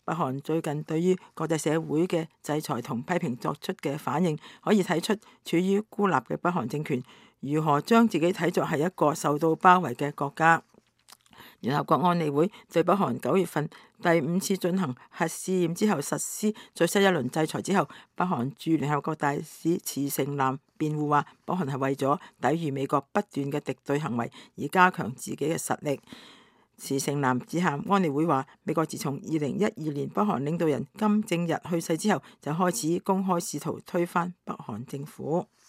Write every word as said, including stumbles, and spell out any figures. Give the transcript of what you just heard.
北韓最近對於國際社會嘅制裁同批評作出嘅反應，可以睇出處於孤立嘅北韓政權如何將自己睇作係一個受到包圍嘅國家。聯合國安理會對北韓九月份第五次進行核試驗之後實施最新一輪制裁之後，北韓駐聯合國大使慈成南辯護話，北韓係為咗抵禦美國不斷嘅敵對行為而加強自己嘅實力。慈成南指向安理會話，美國自從二零一二年北韓領導人金正日去世之後，就開始公開試圖推翻北韓政府。